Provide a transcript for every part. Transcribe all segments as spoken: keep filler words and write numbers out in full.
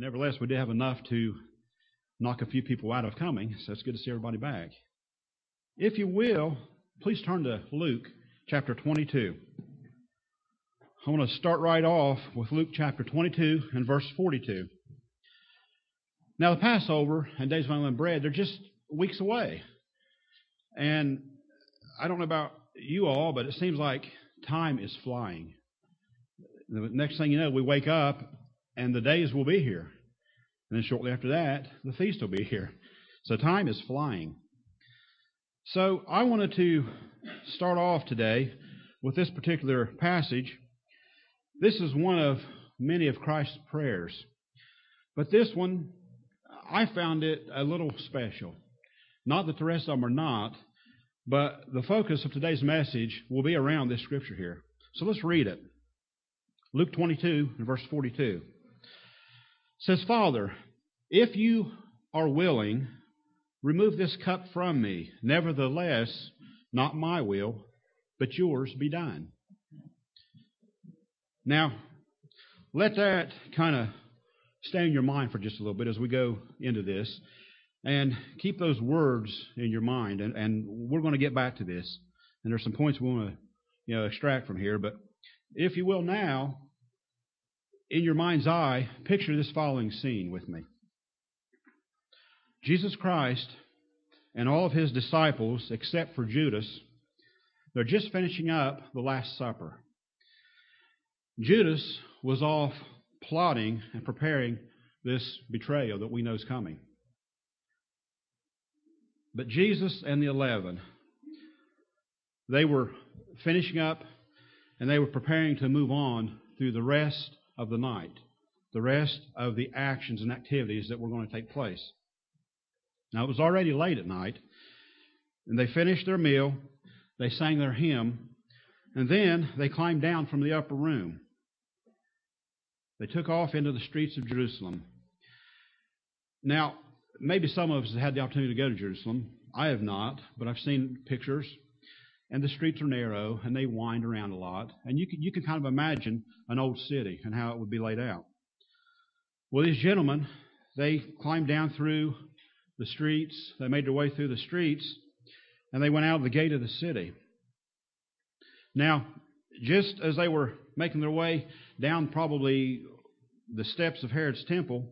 nevertheless, we did have enough to knock a few people out of coming, so it's good to see everybody back. If you will, please turn to Luke chapter twenty-two. I want to start right off with Luke chapter twenty-two and verse forty-two. Now, the Passover and Days of Unleavened Bread, they're just weeks away. And I don't know about you all, but it seems like time is flying. The next thing you know, we wake up and the days will be here. And then shortly after that, the feast will be here. So time is flying. So I wanted to start off today with this particular passage. This is one of many of Christ's prayers. But this one, I found it a little special. Not that the rest of them are not, but the focus of today's message will be around this scripture here. So let's read it. Luke twenty-two and verse forty-two. It says, Father, if you are willing, remove this cup from me. Nevertheless, not my will, but yours be done. Now, let that kind of stay in your mind for just a little bit as we go into this. And keep those words in your mind. And, and we're going to get back to this. And there's some points we want to you know, extract from here. But if you will now, in your mind's eye, picture this following scene with me. Jesus Christ and all of his disciples, except for Judas, they're just finishing up the Last Supper. Judas was off plotting and preparing this betrayal that we know is coming. But Jesus and the eleven, they were finishing up and they were preparing to move on through the rest of the night, the rest of the actions and activities that were going to take place. Now, it was already late at night, and they finished their meal, they sang their hymn, and then they climbed down from the upper room. They took off into the streets of Jerusalem. Now, maybe some of us have had the opportunity to go to Jerusalem. I have not, but I've seen pictures. And the streets are narrow, and they wind around a lot. And you can, you can kind of imagine an old city and how it would be laid out. Well, these gentlemen, they climbed down through the streets. They made their way through the streets, and they went out of the gate of the city. Now, just as they were making their way down probably the steps of Herod's temple,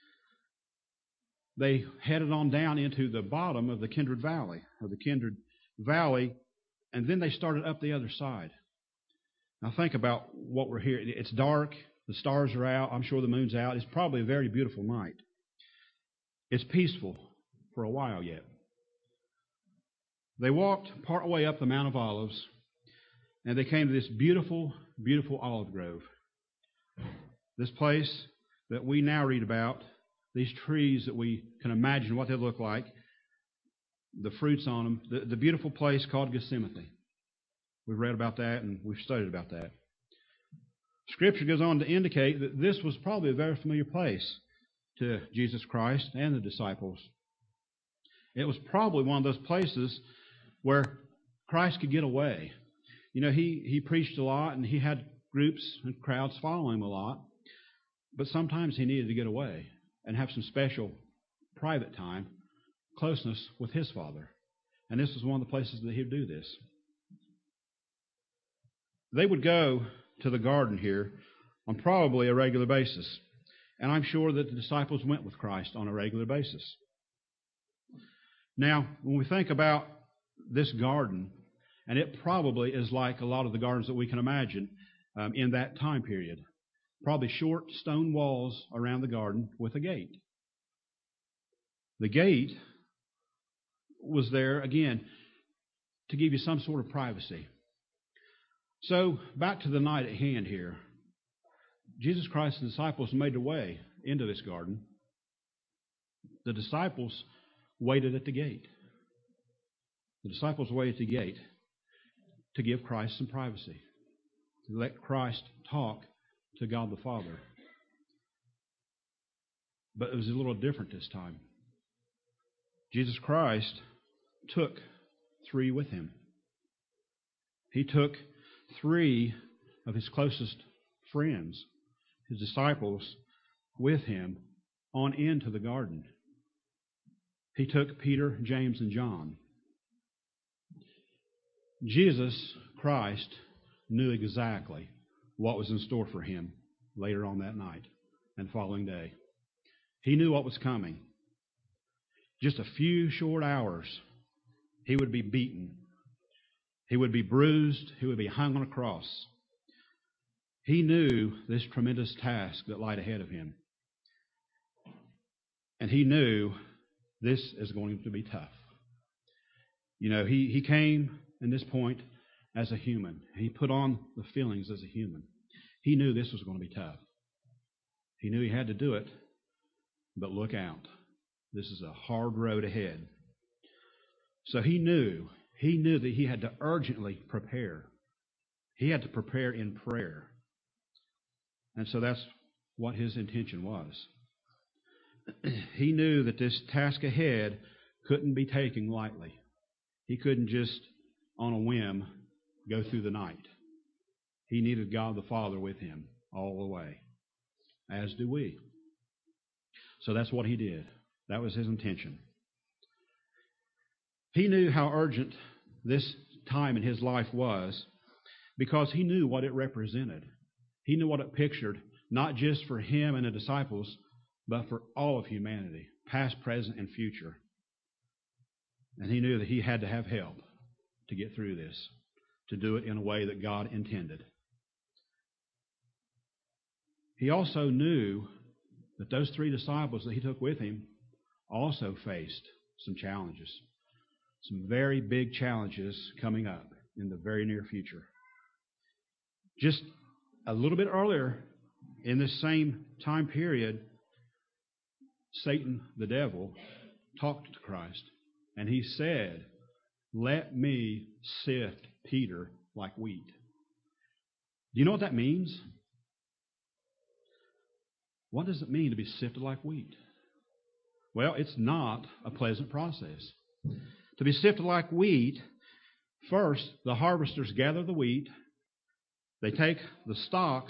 they headed on down into the bottom of the Kindred Valley, or the Kindred Valley, and then they started up the other side. Now think about what we're here. It's dark. The stars are out. I'm sure the moon's out. It's probably a very beautiful night. It's peaceful for a while yet. They walked part way up the Mount of Olives, and they came to this beautiful, beautiful olive grove. This place that we now read about, these trees that we can imagine what they look like, the fruits on them, the, the beautiful place called Gethsemane. We've read about that and we've studied about that. Scripture goes on to indicate that this was probably a very familiar place to Jesus Christ and the disciples. It was probably one of those places where Christ could get away. You know, he, he preached a lot and he had groups and crowds following him a lot, but sometimes he needed to get away and have some special private time, closeness with his Father. And this was one of the places that he would do this. They would go to the garden here on probably a regular basis. And I'm sure that the disciples went with Christ on a regular basis. Now, when we think about this garden, and it probably is like a lot of the gardens that we can imagine um, in that time period. Probably short stone walls around the garden with a gate. The gate was there, again, to give you some sort of privacy. So, back to the night at hand here. Jesus Christ and the disciples made their way into this garden. The disciples waited at the gate. The disciples waited at the gate to give Christ some privacy, to let Christ talk to God the Father. But it was a little different this time. Jesus Christ took three with him. He took three of his closest friends, his disciples, with him on into the garden. He took Peter, James, and John. Jesus Christ knew exactly what was in store for him later on that night and the following day. He knew what was coming. Just a few short hours, he would be beaten. He would be bruised. He would be hung on a cross. He knew this tremendous task that lied ahead of him. And he knew this is going to be tough. You know, he, he came in this point as a human. He put on the feelings as a human. He knew this was going to be tough. He knew he had to do it, but look out. This is a hard road ahead. So he knew, he knew that he had to urgently prepare. He had to prepare in prayer. And so that's what his intention was. He knew that this task ahead couldn't be taken lightly. He couldn't just, on a whim, go through the night. He needed God the Father with him all the way, as do we. So that's what he did. That was his intention. He knew how urgent this time in his life was because he knew what it represented. He knew what it pictured, not just for him and the disciples, but for all of humanity, past, present, and future. And he knew that he had to have help to get through this, to do it in a way that God intended. He also knew that those three disciples that he took with him also faced some challenges, some very big challenges coming up in the very near future. Just a little bit earlier in this same time period, Satan, the devil, talked to Christ, and he said, "Let me sift Peter like wheat." Do you know what that means? What does it mean to be sifted like wheat? Well, it's not a pleasant process. To be sifted like wheat, first, the harvesters gather the wheat. They take the stalks,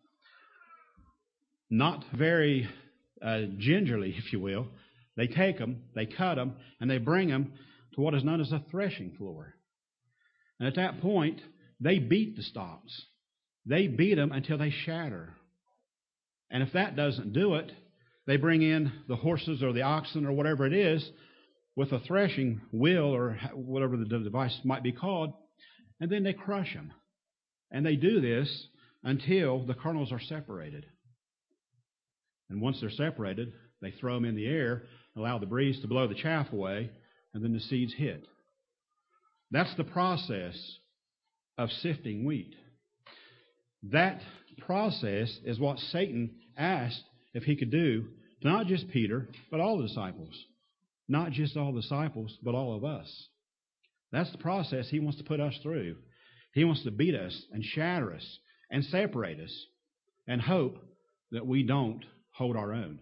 not very uh, gingerly, if you will. They take them, they cut them, and they bring them to what is known as a threshing floor. And at that point, they beat the stalks. They beat them until they shatter. And if that doesn't do it, they bring in the horses or the oxen or whatever it is with a threshing wheel or whatever the device might be called, and then they crush them. And they do this until the kernels are separated. And once they're separated, they throw them in the air, allow the breeze to blow the chaff away, and then the seeds hit. That's the process of sifting wheat. That process is what Satan asked if he could do to not just Peter, but all the disciples. Not just all the disciples, but all of us. That's the process he wants to put us through. He wants to beat us and shatter us and separate us and hope that we don't hold our own.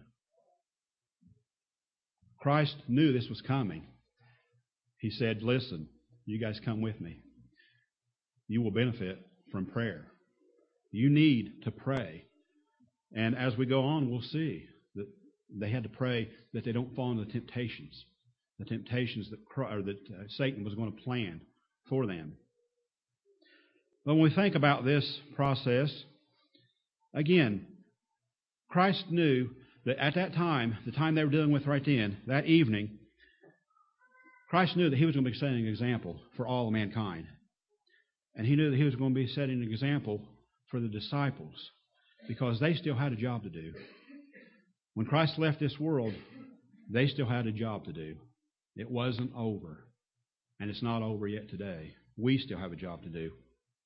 Christ knew this was coming. He said, "Listen, you guys come with me. You will benefit from prayer. You need to pray." And as we go on, we'll see that they had to pray that they don't fall into the temptations, the temptations that, or that uh, Satan was going to plan for them. But when we think about this process, again, Christ knew that at that time, the time they were dealing with right then, that evening, Christ knew that he was going to be setting an example for all of mankind. And he knew that he was going to be setting an example for the disciples because they still had a job to do. When Christ left this world, they still had a job to do. It wasn't over. And it's not over yet today. We still have a job to do.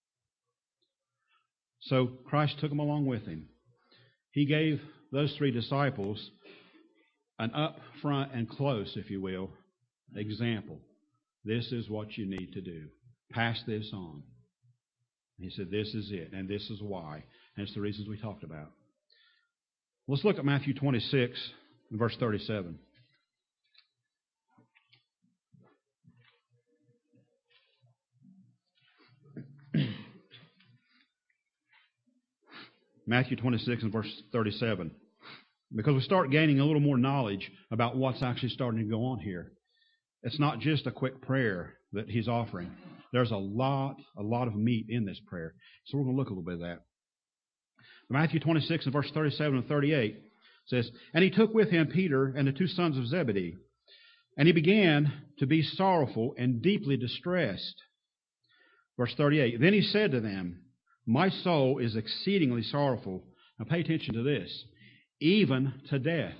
So Christ took them along with him. He gave those three disciples an up front and close, if you will, example. This is what you need to do. Pass this on. He said, this is it, and this is why. And it's the reasons we talked about. Let's look at Matthew twenty-six, verse thirty-seven. Matthew twenty-six and verse thirty-seven. because we start gaining a little more knowledge about what's actually starting to go on here. It's not just a quick prayer that he's offering. There's a lot, a lot of meat in this prayer. So we're going to look a little bit at that. Matthew twenty-six and verse thirty-seven and thirty-eight says, "And he took with him Peter and the two sons of Zebedee, and he began to be sorrowful and deeply distressed." Verse thirty-eight, "Then he said to them, My soul is exceedingly sorrowful." Now pay attention to this. "Even to death.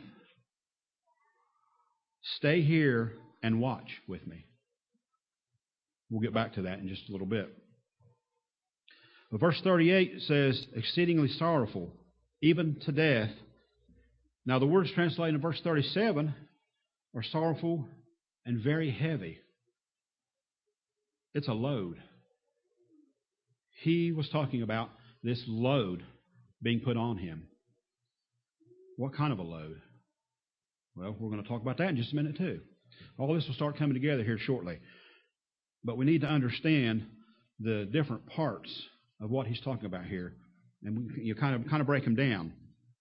Stay here and watch with me." We'll get back to that in just a little bit. But verse thirty-eight says, exceedingly sorrowful, even to death. Now the words translated in verse thirty-seven are sorrowful and very heavy. It's a load. He was talking about this load being put on him. What kind of a load? Well, we're going to talk about that in just a minute too. All this will start coming together here shortly. But we need to understand the different parts of what he's talking about here. And we, you kind of kind of break them down.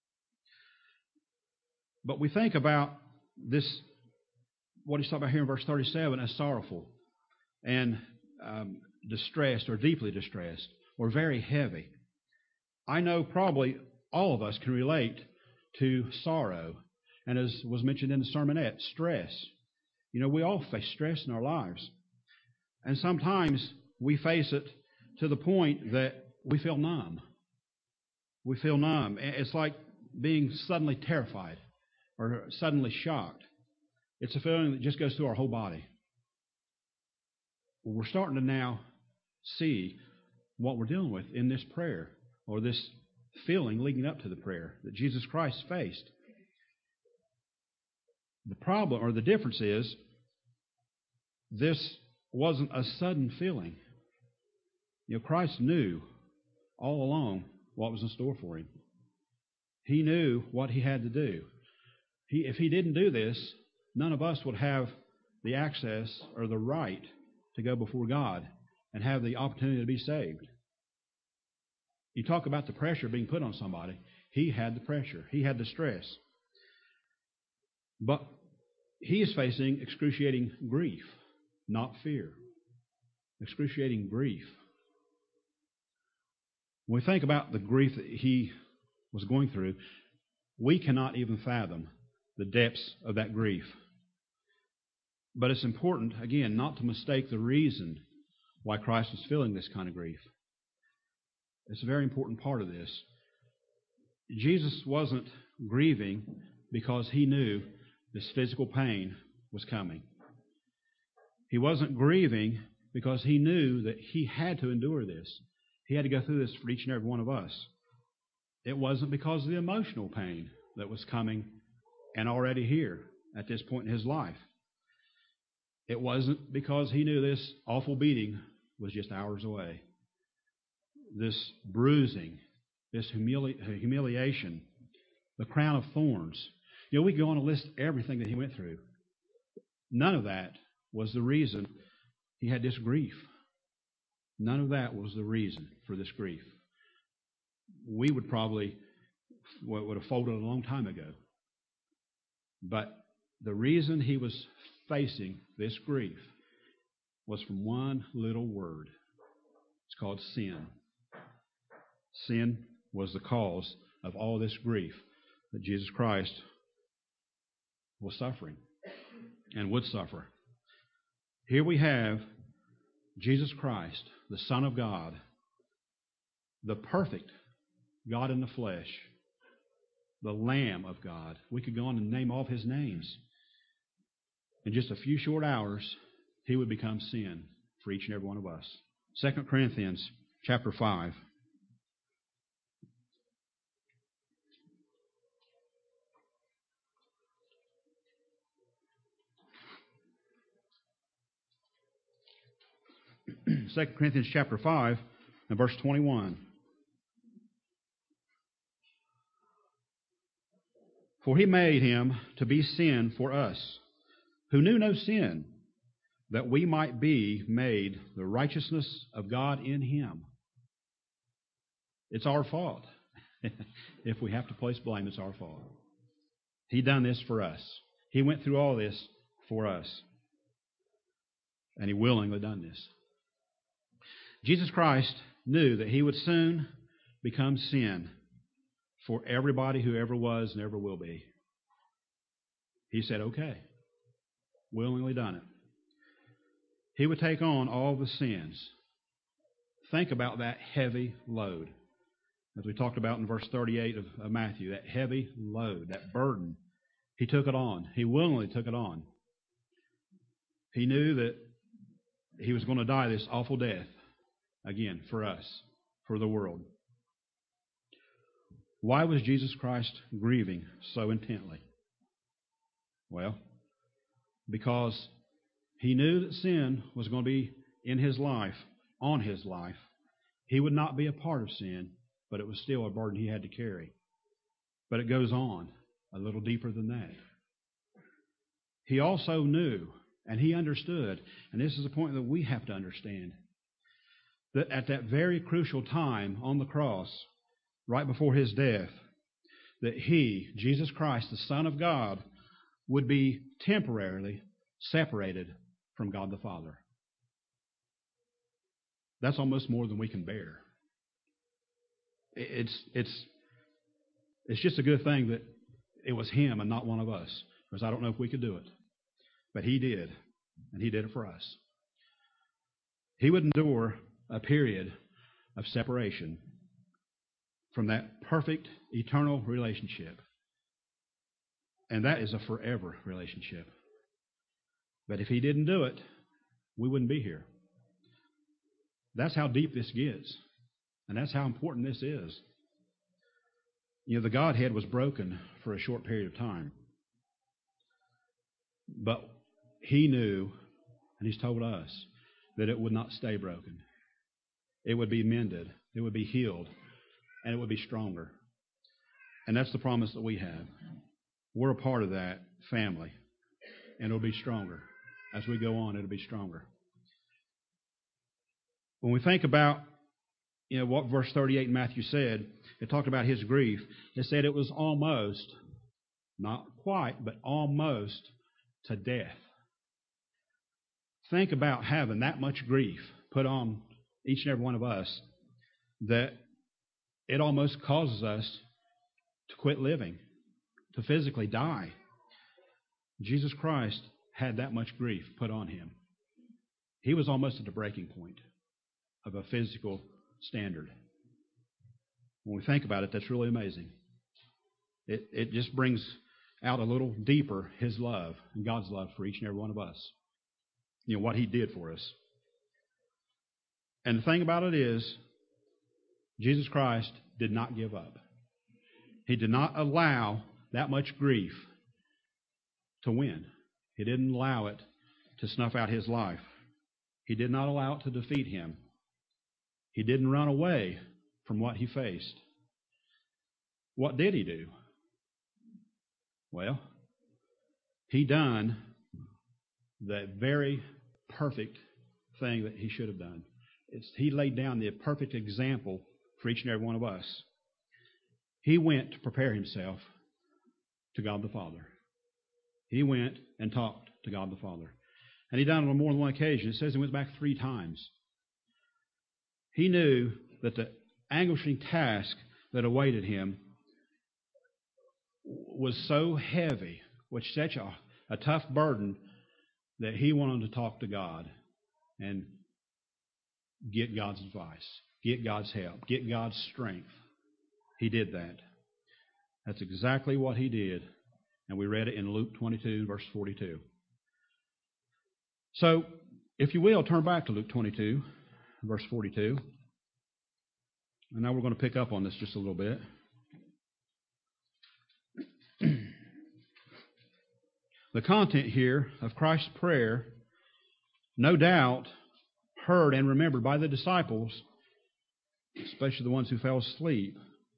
But we think about this, what he's talking about here in verse thirty-seven, as sorrowful and um, distressed or deeply distressed or very heavy. I know probably all of us can relate to sorrow. And as was mentioned in the sermonette, stress. You know, we all face stress in our lives. And sometimes we face it to the point that we feel numb. We feel numb. It's like being suddenly terrified or suddenly shocked. It's a feeling that just goes through our whole body. Well, we're starting to now see what we're dealing with in this prayer, or this feeling leading up to the prayer that Jesus Christ faced. The problem, or the difference is, this wasn't a sudden feeling. You know, Christ knew all along what was in store for him. He knew what he had to do. He, if he didn't do this, none of us would have the access or the right to go before God and have the opportunity to be saved. You talk about the pressure being put on somebody. He had the pressure. He had the stress. But he is facing excruciating grief, not fear. Excruciating grief. When we think about the grief that he was going through, we cannot even fathom the depths of that grief. But it's important, again, not to mistake the reason why Christ was feeling this kind of grief. It's a very important part of this. Jesus wasn't grieving because he knew this physical pain was coming. He wasn't grieving because he knew that he had to endure this. He had to go through this for each and every one of us. It wasn't because of the emotional pain that was coming and already here at this point in his life. It wasn't because he knew this awful beating was just hours away. This bruising, this humili- humiliation, the crown of thorns. You know, we go on to list everything that he went through. None of that was the reason he had this grief. None of that was the reason for this grief. We would probably would have folded a long time ago. But the reason he was facing this grief was from one little word. It's called sin. Sin was the cause of all this grief that Jesus Christ was suffering and would suffer. Here we have Jesus Christ, the Son of God, the perfect God in the flesh, the Lamb of God. We could go on and name all of his names. In just a few short hours, he would become sin for each and every one of us. Second Corinthians chapter five. Second Corinthians chapter five and verse twenty-one. For he made him to be sin for us, who knew no sin, that we might be made the righteousness of God in him. It's our fault. If we have to place blame, it's our fault. He done this for us. He went through all this for us. And He willingly done this. Jesus Christ knew that He would soon become sin for everybody who ever was and ever will be. He said, okay, willingly done it. He would take on all the sins. Think about that heavy load. As we talked about in verse thirty-eight of, of Matthew, that heavy load, that burden. He took it on. He willingly took it on. He knew that He was going to die this awful death, again, for us, for the world. Why was Jesus Christ grieving so intently? Well, because He knew that sin was going to be in His life, on His life. He would not be a part of sin, but it was still a burden He had to carry. But it goes on a little deeper than that. He also knew, and He understood, and this is a point that we have to understand, that at that very crucial time on the cross, right before His death, that He, Jesus Christ, the Son of God, would be temporarily separated from God the Father. That's almost more than we can bear. It's it's it's just a good thing that it was Him and not one of us, because I don't know if we could do it. But He did, and He did it for us. He would endure a period of separation from that perfect, eternal relationship. And that is a forever relationship. But if He didn't do it, we wouldn't be here. That's how deep this gets. And that's how important this is. You know, the Godhead was broken for a short period of time. But He knew, and He's told us, that it would not stay broken. It would be mended. It would be healed. And it would be stronger. And that's the promise that we have. We're a part of that family. And it'll be stronger. As we go on, it'll be stronger. When we think about, you know, what verse thirty-eight in Matthew said, it talked about His grief. It said it was almost, not quite, but almost to death. Think about having that much grief put on each and every one of us that it almost causes us to quit living, to physically die. Jesus Christ had that much grief put on Him. He was almost at the breaking point of a physical standard. When we think about it, that's really amazing. It, it just brings out a little deeper His love and God's love for each and every one of us. You know, what He did for us. And the thing about it is, Jesus Christ did not give up. He did not allow that much grief to win. He didn't allow it to snuff out His life. He did not allow it to defeat Him. He didn't run away from what He faced. What did He do? Well, He done the very perfect thing that He should have done. It's, he laid down the perfect example for each and every one of us. He went to prepare Himself to God the Father. He went and talked to God the Father. And He done it on more than one occasion. It says He went back three times. He knew that the anguishing task that awaited Him was so heavy, was such a, a tough burden, that He wanted to talk to God and get God's advice, get God's help, get God's strength. He did that. That's exactly what He did. And we read it in Luke twenty-two, verse forty-two. So, if you will, turn back to Luke twenty-two, verse forty-two. And now we're going to pick up on this just a little bit. The content here of Christ's prayer, no doubt, heard and remembered by the disciples, especially the ones who fell asleep,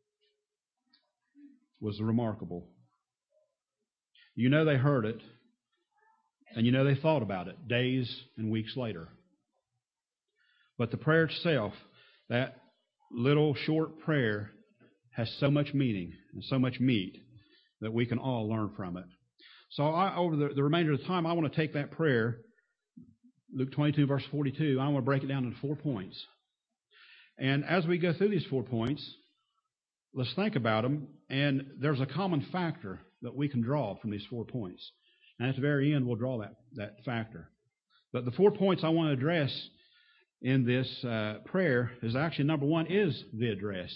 was remarkable. You know they heard it, and you know they thought about it days and weeks later. But the prayer itself, that little short prayer, has so much meaning and so much meat that we can all learn from it. So I, over the, the remainder of the time, I want to take that prayer, Luke twenty-two, verse forty-two, I want to break it down into four points. And as we go through these four points, let's think about them. And there's a common factor that we can draw from these four points. And at the very end, we'll draw that, that factor. But the four points I want to address in this uh, prayer is actually, number one is the address.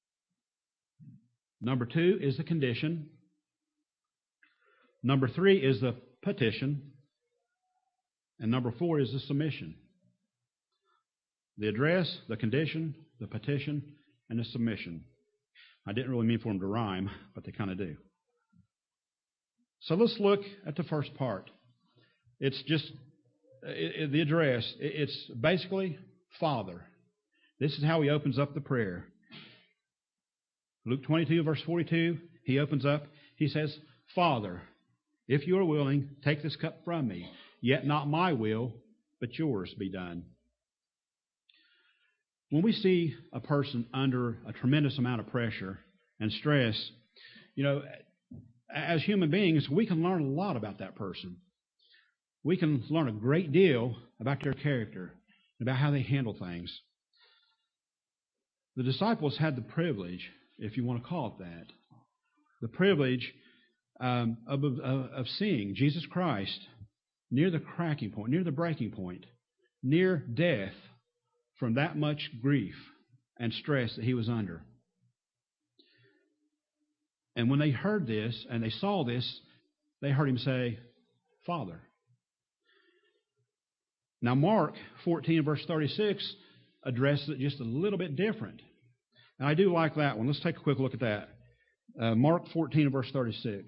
Number two is the condition. Number three is the petition. And number four is the submission. The address, the condition, the petition, and the submission. I didn't really mean for them to rhyme, but they kind of do. So let's look at the first part. It's just it, it, the address. It, it's basically Father. This is how he opens up the prayer. Luke twenty-two, verse forty-two, he opens up. He says, Father, if you are willing, take this cup from me. Yet not my will, but yours be done. When we see a person under a tremendous amount of pressure and stress, you know, as human beings, we can learn a lot about that person. We can learn a great deal about their character, about how they handle things. The disciples had the privilege, if you want to call it that, the privilege um, of, of, of seeing Jesus Christ near the cracking point, near the breaking point, near death, from that much grief and stress that he was under. And when they heard this and they saw this, they heard him say, Father. Now Mark fourteen, verse thirty-six addresses it just a little bit different. And I do like that one. Let's take a quick look at that. Uh, Mark fourteen, verse thirty-six.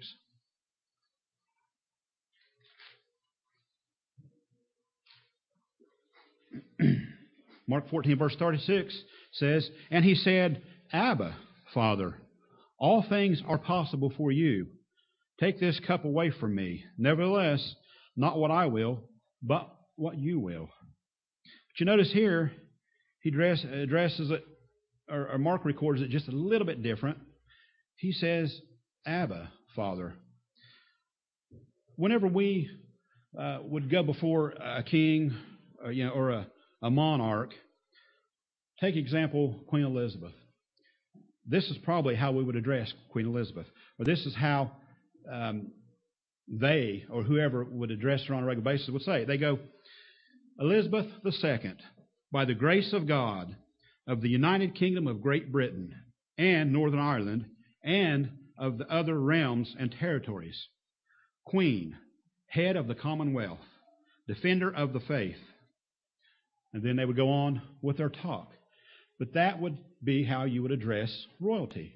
Mark fourteen, verse thirty-six says, And he said, Abba, Father, all things are possible for you. Take this cup away from me. Nevertheless, not what I will, but what you will. But you notice here, he address, addresses it, or, or Mark records it just a little bit different. He says, Abba, Father. Whenever we uh, would go before a king, or, you know, or a A monarch, take example Queen Elizabeth. This is probably how we would address Queen Elizabeth, or this is how um, they or whoever would address her on a regular basis would say it. They go, Elizabeth the Second, by the grace of God, of the United Kingdom of Great Britain and Northern Ireland, and of the other realms and territories, Queen, head of the Commonwealth, defender of the faith. And then they would go on with their talk. But that would be how you would address royalty.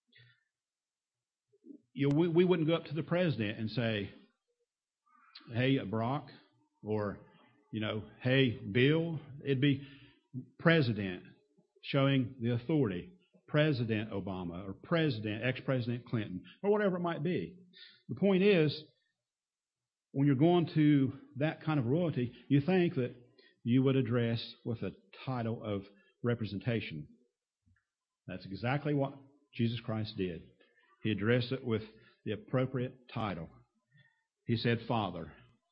You know, we, we wouldn't go up to the president and say, hey, Barack, or, you know, hey, Bill. It'd be President, showing the authority. President Obama, or President, ex-President Clinton, or whatever it might be. The point is, when you're going to that kind of royalty, you think that you would address with a title of representation. That's exactly what Jesus Christ did. He addressed it with the appropriate title. He said, Father.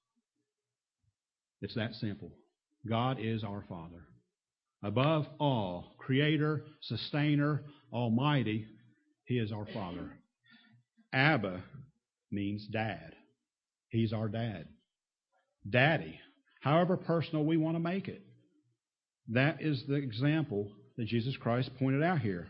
It's that simple. God is our Father. Above all, Creator, Sustainer, Almighty, He is our Father. Abba means Dad. He's our Dad. Daddy. However personal we want to make it. That is the example that Jesus Christ pointed out here.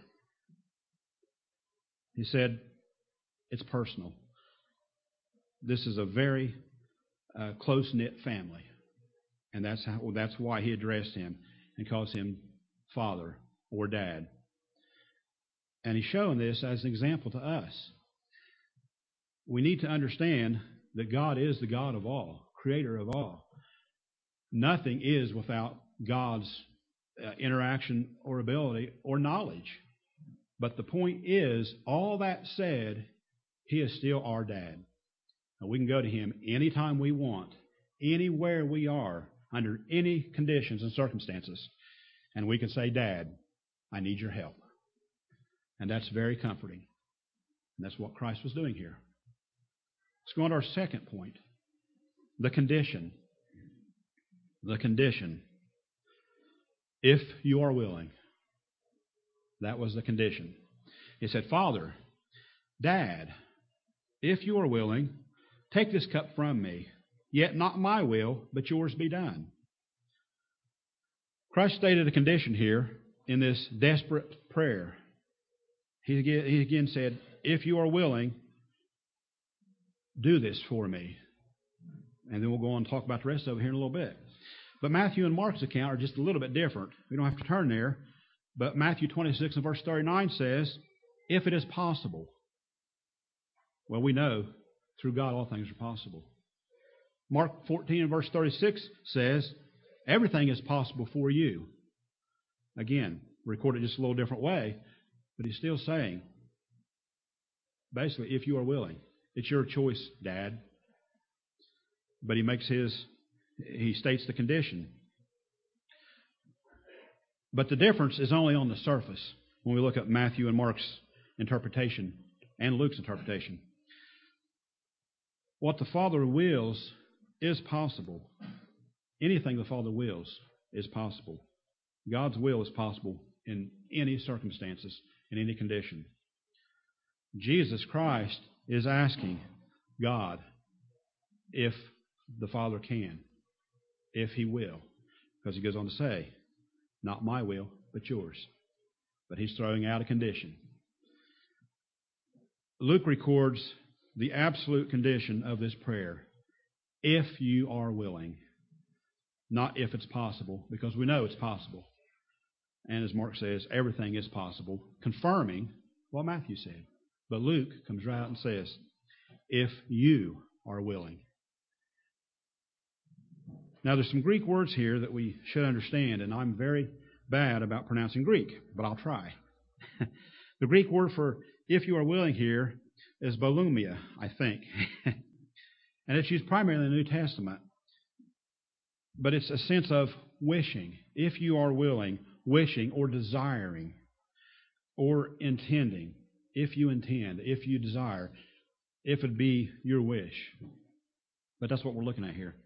He said, it's personal. This is a very uh, close-knit family. And that's how, well, that's why he addressed him and calls him Father or Dad. And he's showing this as an example to us. We need to understand that God is the God of all, Creator of all. Nothing is without God's uh, interaction or ability or knowledge. But the point is, all that said, He is still our Dad. And we can go to Him anytime we want, anywhere we are, under any conditions and circumstances. And we can say, Dad, I need your help. And that's very comforting. And that's what Christ was doing here. Let's go on to our second point. The condition. The condition. If you are willing. That was the condition. He said, Father, Dad, if you are willing, take this cup from me, yet not my will, but yours be done. Christ stated a condition here in this desperate prayer. He again, he again said, if you are willing, do this for me. And then we'll go on and talk about the rest of it here in a little bit. But Matthew and Mark's account are just a little bit different. We don't have to turn there. But Matthew twenty-six and verse thirty-nine says, if it is possible. Well, we know through God all things are possible. Mark fourteen and verse thirty-six says, everything is possible for you. Again, recorded just a little different way, but he's still saying, basically, if you are willing. It's your choice, Dad. But he makes his, he states the condition. But the difference is only on the surface when we look at Matthew and Mark's interpretation and Luke's interpretation. What the Father wills is possible. Anything the Father wills is possible. God's will is possible in any circumstances, in any condition. Jesus Christ is asking God if the Father can, if He will. Because He goes on to say, not my will, but yours. But He's throwing out a condition. Luke records the absolute condition of this prayer. If you are willing. Not if it's possible, because we know it's possible. And as Mark says, everything is possible, confirming what Matthew said. But Luke comes right out and says, if you are willing. Now, there's some Greek words here that we should understand, and I'm very bad about pronouncing Greek, but I'll try. The Greek word for if you are willing here is bolumia, I think. And it's used primarily in the New Testament. But it's a sense of wishing. If you are willing, wishing or desiring or intending. If you intend, if you desire, if it be your wish. But that's what we're looking at here.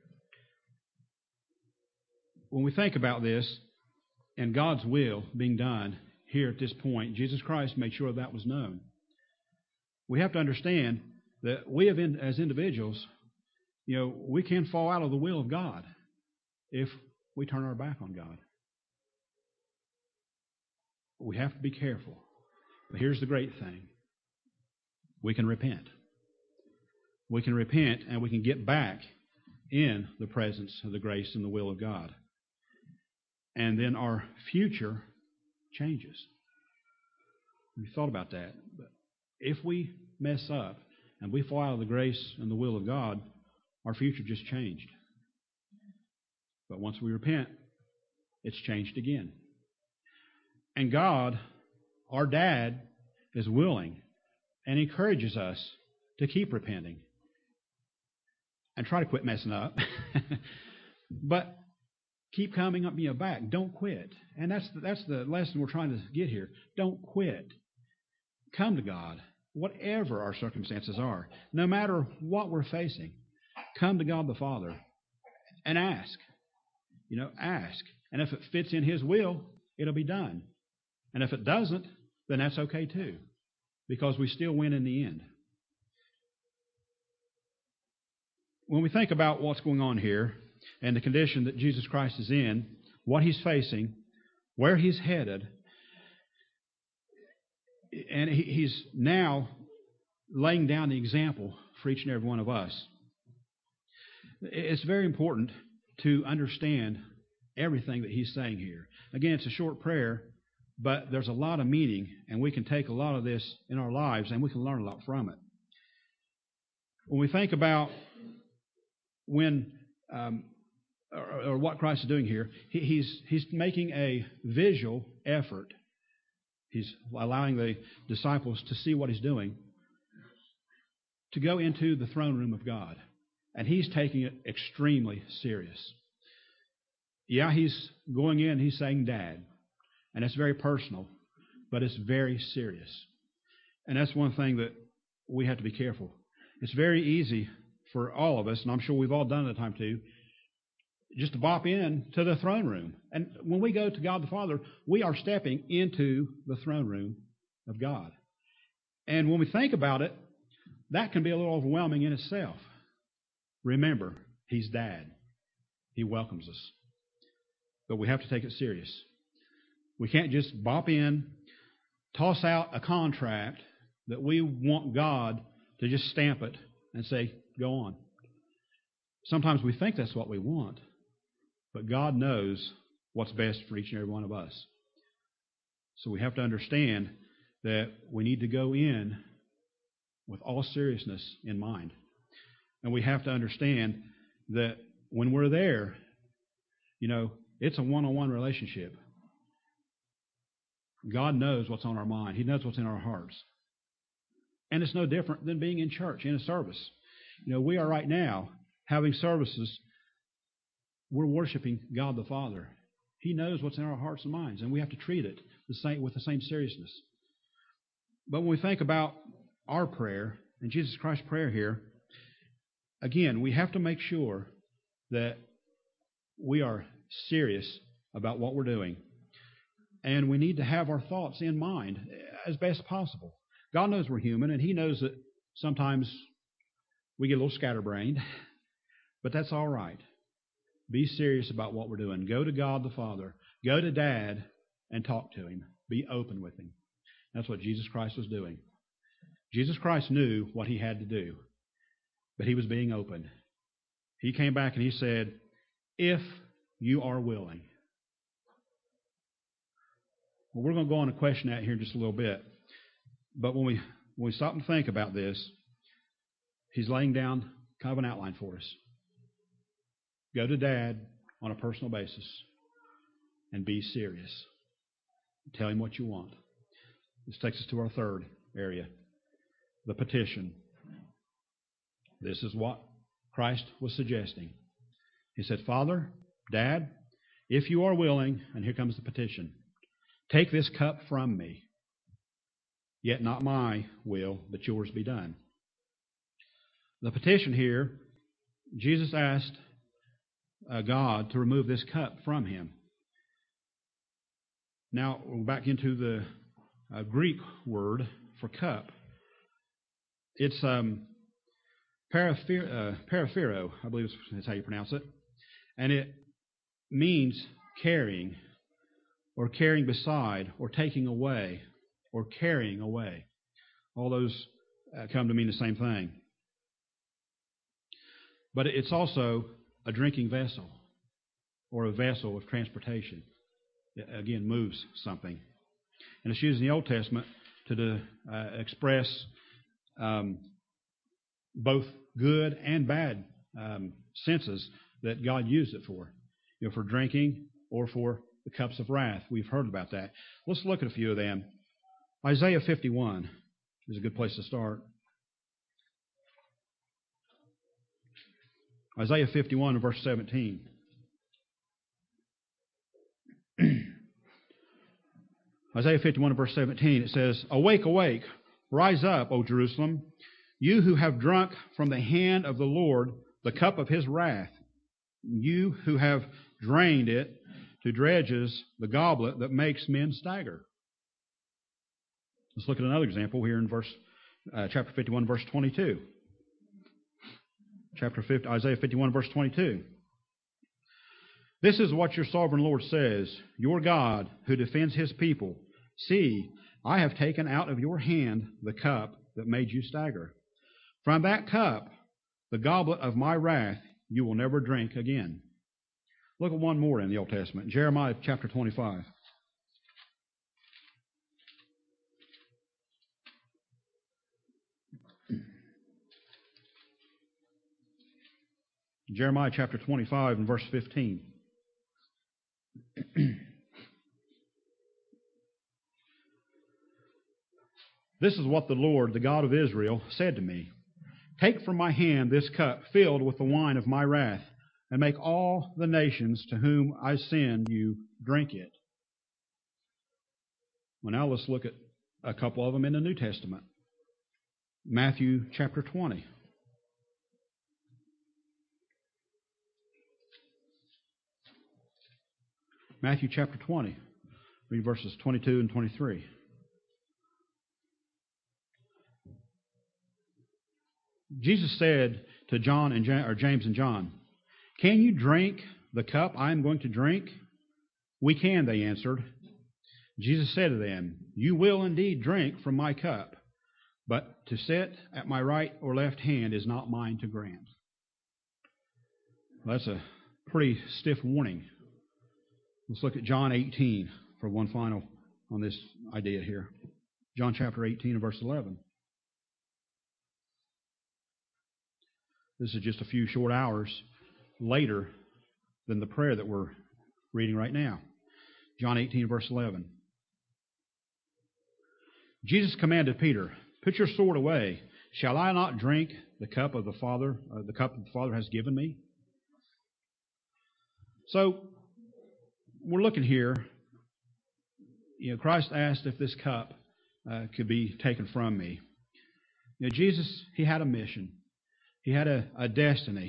When we think about this and God's will being done here at this point, Jesus Christ made sure that was known. We have to understand that we have, as individuals, you know, we can fall out of the will of God if we turn our back on God. We have to be careful. But here's the great thing. We can repent. We can repent and we can get back in the presence of the grace and the will of God. And then our future changes. We thought about that. But if we mess up and we fall out of the grace and the will of God, our future just changed. But once we repent, it's changed again. And God, our Dad, is willing and encourages us to keep repenting and try to quit messing up. But keep coming up, you know, back. Don't quit. And that's the, that's the lesson we're trying to get here. Don't quit. Come to God, whatever our circumstances are, no matter what we're facing. Come to God the Father and ask. You know, ask. And if it fits in His will, it'll be done. And if it doesn't, then that's okay too, because we still win in the end. When we think about what's going on here and the condition that Jesus Christ is in, what He's facing, where He's headed, and He's now laying down the example for each and every one of us, it's very important to understand everything that He's saying here. Again, it's a short prayer, but there's a lot of meaning, and we can take a lot of this in our lives, and we can learn a lot from it. When we think about when um, or, or what Christ is doing here, he, he's he's making a visual effort. He's allowing the disciples to see what He's doing, to go into the throne room of God. And He's taking it extremely serious. Yeah, He's going in, He's saying Dad. And it's very personal, but it's very serious. And that's one thing that we have to be careful. It's very easy for all of us, and I'm sure we've all done it at time too, just to bop in to the throne room. And when we go to God the Father, we are stepping into the throne room of God. And when we think about it, that can be a little overwhelming in itself. Remember, He's Dad. He welcomes us. But we have to take it serious. We can't just bop in, toss out a contract that we want God to just stamp it and say, go on. Sometimes we think that's what we want, but God knows what's best for each and every one of us. So we have to understand that we need to go in with all seriousness in mind. And we have to understand that when we're there, you know, it's a one-on-one relationship. God knows what's on our mind. He knows what's in our hearts. And it's no different than being in church, in a service. You know, we are right now having services. We're worshiping God the Father. He knows what's in our hearts and minds, and we have to treat it the same, with the same seriousness. But when we think about our prayer, and Jesus Christ's prayer here, again, we have to make sure that we are serious about what we're doing. And we need to have our thoughts in mind as best possible. God knows we're human, and He knows that sometimes we get a little scatterbrained, but that's all right. Be serious about what we're doing. Go to God the Father. Go to Dad and talk to Him. Be open with Him. That's what Jesus Christ was doing. Jesus Christ knew what He had to do, but He was being open. He came back and He said, if you are willing. Well, we're going to go on and question that here in just a little bit. But when we when we stop and think about this, He's laying down kind of an outline for us. Go to Dad on a personal basis and be serious. Tell Him what you want. This takes us to our third area, the petition. This is what Christ was suggesting. He said, Father, Dad, if you are willing, and here comes the petition, take this cup from me, yet not my will, but yours be done. The petition here, Jesus asked uh, God to remove this cup from Him. Now, we're back into the uh, Greek word for cup. It's um, paraphero, uh, paraphero, I believe is how you pronounce it. And it means carrying, or carrying beside, or taking away, or carrying away. All those uh, come to mean the same thing. But it's also a drinking vessel, or a vessel of transportation. It, again, moves something. And it's used in the Old Testament to the, uh, express um, both good and bad um, senses that God used it for. You know, for drinking or for the cups of wrath. We've heard about that. Let's look at a few of them. Isaiah fifty-one is a good place to start. Isaiah fifty-one, verse seventeen. Isaiah fifty-one, verse seventeen, it says, Awake, awake, rise up, O Jerusalem, you who have drunk from the hand of the Lord the cup of His wrath, you who have drained it to dredges, the goblet that makes men stagger. Let's look at another example here in verse, uh, chapter fifty-one, verse twenty-two. Chapter fifty, Isaiah fifty-one, verse twenty-two. This is what your sovereign Lord says, your God who defends His people. See, I have taken out of your hand the cup that made you stagger. From that cup, the goblet of my wrath, you will never drink again. Look at one more in the Old Testament, Jeremiah chapter twenty-five. Jeremiah chapter twenty-five and verse fifteen. This is what the Lord, the God of Israel, said to me. Take from my hand this cup filled with the wine of my wrath, and make all the nations to whom I send you drink it. Well, now let's look at a couple of them in the New Testament. Matthew chapter twenty. Matthew chapter twenty. Read verses twenty-two and twenty-three. Jesus said to John and James, or James and John, "Can you drink the cup I am going to drink?" "We can," they answered. Jesus said to them, "You will indeed drink from my cup, but to sit at my right or left hand is not mine to grant." Well, that's a pretty stiff warning. Let's look at John eighteen for one final on this idea here. John chapter eighteen and verse eleven. This is just a few short hours later than the prayer that we're reading right now. John eighteen, verse eleven. Jesus commanded Peter, "Put your sword away. Shall I not drink the cup of the Father, uh, the cup that the Father has given me?" So, we're looking here. You know, Christ asked if this cup uh, could be taken from me. You know, Jesus, he had a mission. He had a, a destiny.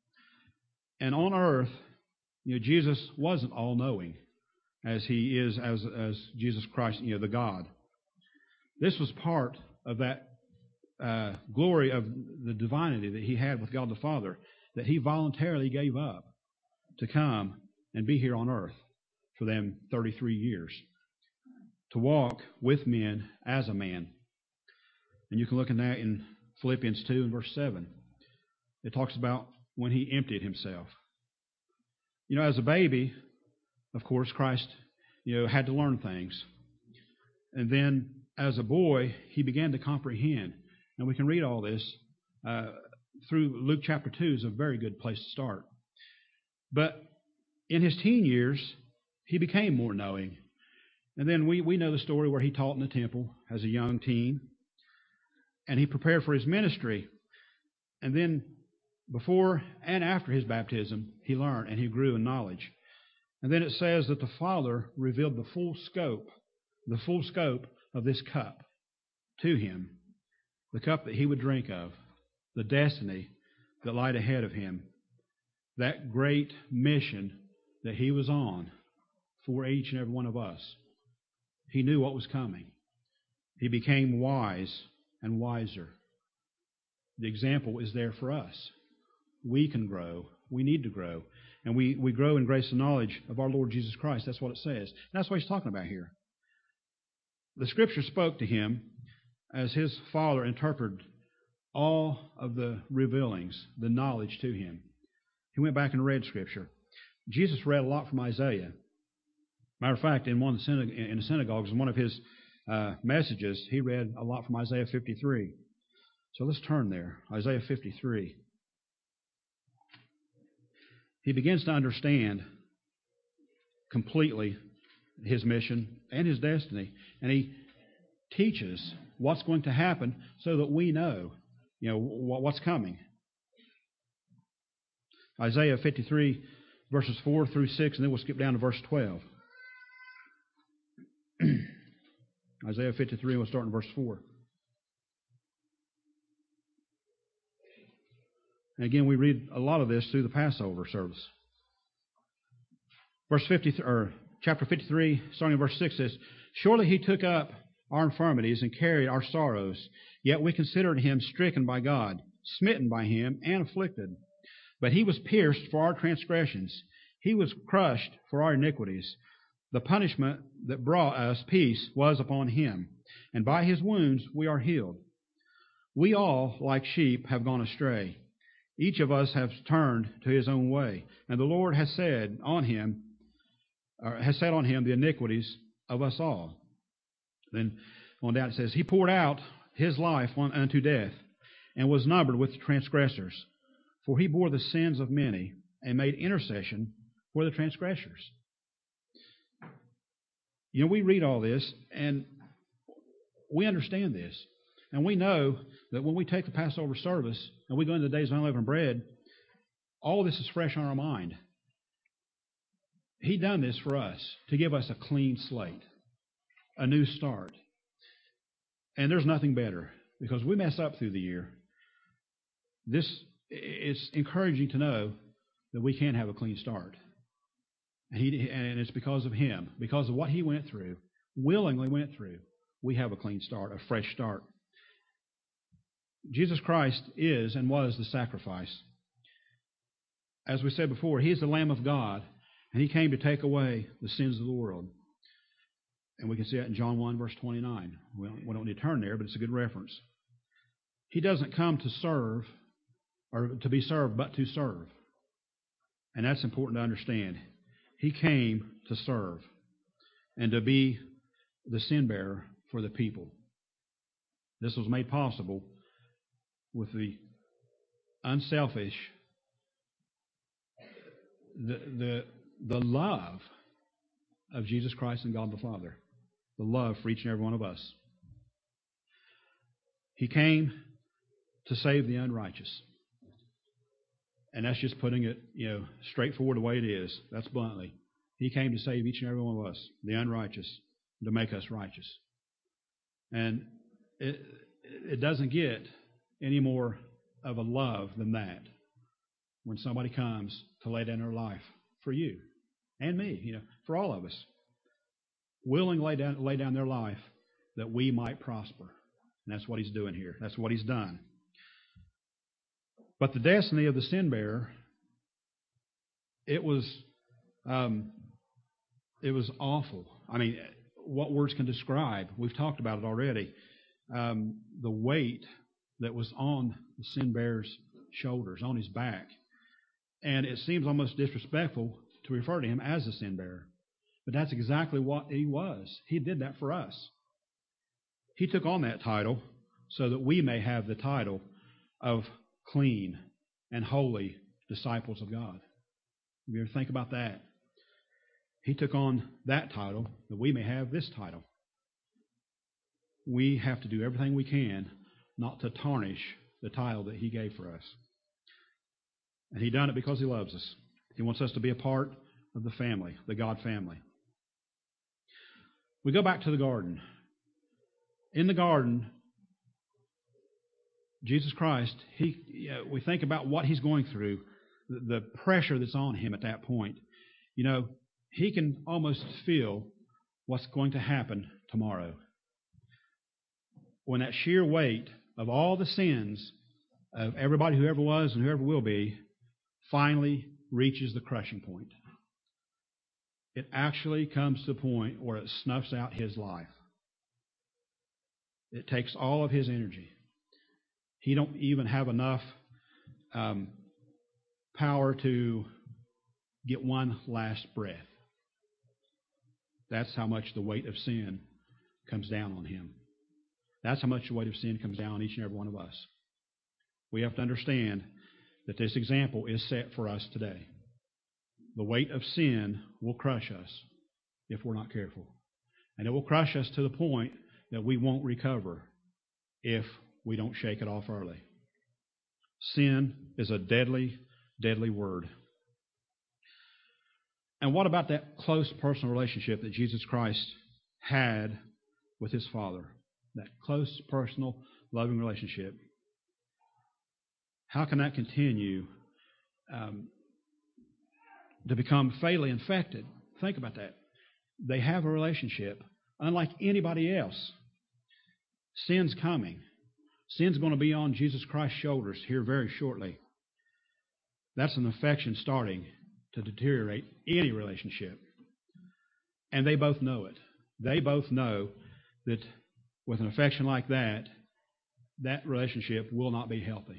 And on earth, you know, Jesus wasn't all-knowing as he is as, as Jesus Christ, you know, the God. This was part of that uh, glory of the divinity that he had with God the Father, that he voluntarily gave up to come and be here on earth for them thirty-three years, to walk with men as a man. And you can look at that in Philippians two and verse seven. It talks about when he emptied himself. You know, as a baby, of course, Christ, you know, had to learn things. And then as a boy, he began to comprehend. And we can read all this uh, through Luke chapter two is a very good place to start. But in his teen years, he became more knowing. And then we, we know the story where he taught in the temple as a young teen. And he prepared for his ministry. And then before and after his baptism, he learned and he grew in knowledge. And then it says that the Father revealed the full scope, the full scope of this cup to him, the cup that he would drink of, the destiny that lied ahead of him, that great mission that he was on for each and every one of us. He knew what was coming. He became wise and wiser. The example is there for us. We can grow. We need to grow. And we, we grow in grace and knowledge of our Lord Jesus Christ. That's what it says. And that's what he's talking about here. The Scripture spoke to him as his Father interpreted all of the revealings, the knowledge to him. He went back and read Scripture. Jesus read a lot from Isaiah. Matter of fact, in one of the, synag- in the synagogues, in one of his uh, messages, he read a lot from Isaiah fifty-three. So let's turn there. Isaiah fifty-three. He begins to understand completely his mission and his destiny. And he teaches what's going to happen so that we know, you know, what's coming. Isaiah fifty-three, verses four through six, and then we'll skip down to verse twelve. Isaiah fifty-three, we'll start in verse four. And again, we read a lot of this through the Passover service. Verse fifty, or chapter fifty-three, starting in verse six, says, "Surely he took up our infirmities and carried our sorrows, yet we considered him stricken by God, smitten by him, and afflicted. But he was pierced for our transgressions. He was crushed for our iniquities. The punishment that brought us peace was upon him, and by his wounds we are healed. We all, like sheep, have gone astray. Each of us has turned to his own way, and the Lord has said on him, or has set on him the iniquities of us all." Then on down it says, "He poured out his life unto death, and was numbered with the transgressors. For he bore the sins of many, and made intercession for the transgressors." You know, we read all this, and we understand this. And we know that when we take the Passover service, and we go into the days of unleavened bread, all this is fresh on our mind. He done this for us, to give us a clean slate, a new start. And there's nothing better, because we mess up through the year. This, it's encouraging to know that we can have a clean start. And, he, and it's because of Him, because of what He went through, willingly went through, we have a clean start, a fresh start. Jesus Christ is and was the sacrifice. As we said before, He is the Lamb of God, and He came to take away the sins of the world. And we can see that in John one, verse twenty-nine. We don't, we don't need to turn there, but it's a good reference. He doesn't come to serve, or to be served, but to serve. And that's important to understand. He came to serve and to be the sin bearer for the people. This was made possible with the unselfish, the, the, the love of Jesus Christ and God the Father. The love for each and every one of us. He came to save the unrighteous. And that's just putting it, you know, straightforward the way it is. That's bluntly. He came to save each and every one of us, the unrighteous, to make us righteous. And it, it doesn't get any more of a love than that when somebody comes to lay down their life for you and me, you know, for all of us. Willing to lay down, lay down their life that we might prosper. And that's what He's doing here. That's what He's done. But the destiny of the sin bearer, it was, um, it was awful. I mean, what words can describe? We've talked about it already. Um, the weight that was on the sin bearer's shoulders, on his back. And it seems almost disrespectful to refer to him as a sin bearer. But that's exactly what he was. He did that for us. He took on that title so that we may have the title of clean and holy disciples of God. You ever think about that? He took on that title that we may have this title. We have to do everything we can not to tarnish the title that He gave for us. And He done it because He loves us. He wants us to be a part of the family, the God family. We go back to the garden. In the garden, Jesus Christ, he, you know, we think about what He's going through, the, the pressure that's on Him at that point. You know, He can almost feel what's going to happen tomorrow. When that sheer weight of all the sins of everybody who ever was and whoever will be finally reaches the crushing point. It actually comes to the point where it snuffs out His life. It takes all of His energy. He don't even have enough um, power to get one last breath. That's how much the weight of sin comes down on Him. That's how much the weight of sin comes down on each and every one of us. We have to understand that this example is set for us today. The weight of sin will crush us if we're not careful. And it will crush us to the point that we won't recover if we don't shake it off early. Sin is a deadly, deadly word. And what about that close personal relationship that Jesus Christ had with His Father? That close, personal, loving relationship. How can that continue um, to become fatally infected? Think about that. They have a relationship unlike anybody else. Sin's coming. Sin's going to be on Jesus Christ's shoulders here very shortly. That's an affection starting to deteriorate any relationship. And they both know it. They both know that with an affection like that, that relationship will not be healthy.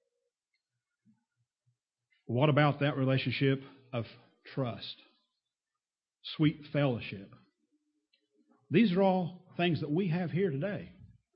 What about that relationship of trust, sweet fellowship? These are all things that we have here today.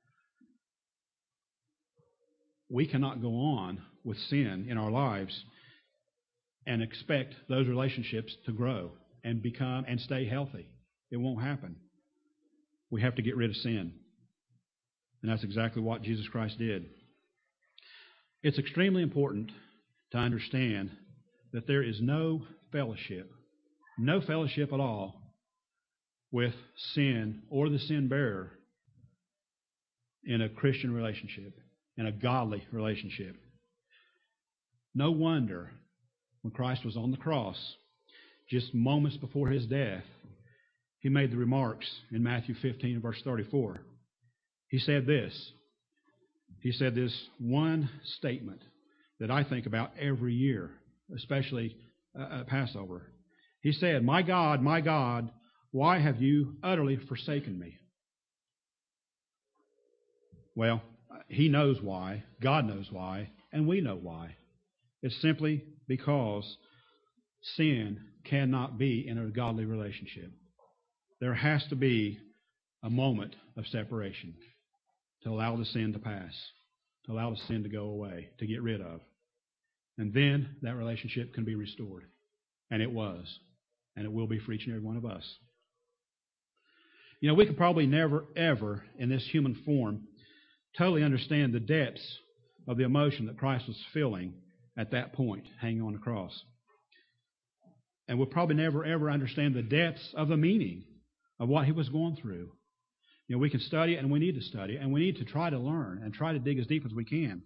We cannot go on with sin in our lives and expect those relationships to grow and become and stay healthy. It won't happen. We have to get rid of sin. And that's exactly what Jesus Christ did. It's extremely important to understand that there is no fellowship, no fellowship at all with sin or the sin bearer in a Christian relationship, in a godly relationship. No wonder when Christ was on the cross, just moments before his death, he made the remarks in Matthew fifteen, verse thirty-four. He said this. He said this one statement that I think about every year, especially uh, at Passover. He said, "My God, my God, why have you utterly forsaken me?" Well, he knows why, God knows why, and we know why. It's simply because sin cannot be in a godly relationship. There has to be a moment of separation to allow the sin to pass, to allow the sin to go away, to get rid of. And then that relationship can be restored. And it was. And it will be for each and every one of us. You know, we could probably never, ever, in this human form, totally understand the depths of the emotion that Christ was feeling at that point, hanging on the cross. And we'll probably never, ever understand the depths of the meaning of what he was going through. You know, we can study it, and we need to study it, and we need to try to learn and try to dig as deep as we can.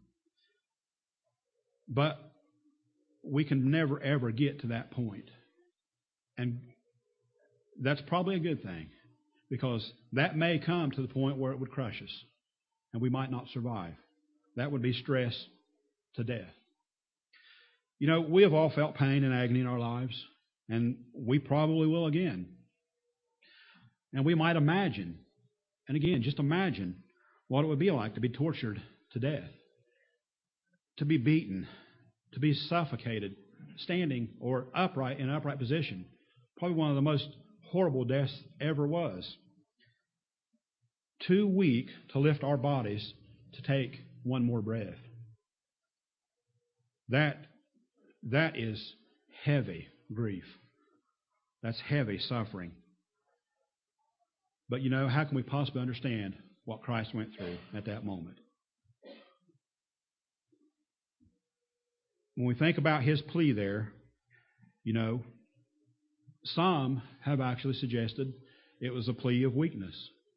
But we can never, ever get to that point. And that's probably a good thing, because that may come to the point where it would crush us, and we might not survive. That would be stress to death. You know, we have all felt pain and agony in our lives, and we probably will again. And we might imagine, and again, just imagine what it would be like to be tortured to death, to be beaten, to be suffocated, standing or upright in an upright position. Probably one of the most horrible deaths ever was. Too weak to lift our bodies to take one more breath. That, that is heavy grief. That's heavy suffering. But you know, how can we possibly understand what Christ went through at that moment? When we think about his plea there, you know, some have actually suggested it was a plea of weakness.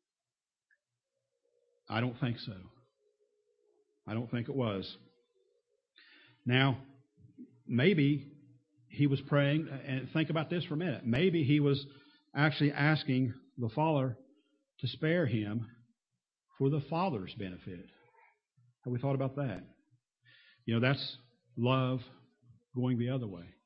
I don't think so. I don't think it was. Now, maybe he was praying, and think about this for a minute. Maybe he was actually asking the Father to spare him for the Father's benefit. Have we thought about that? You know, that's love going the other way.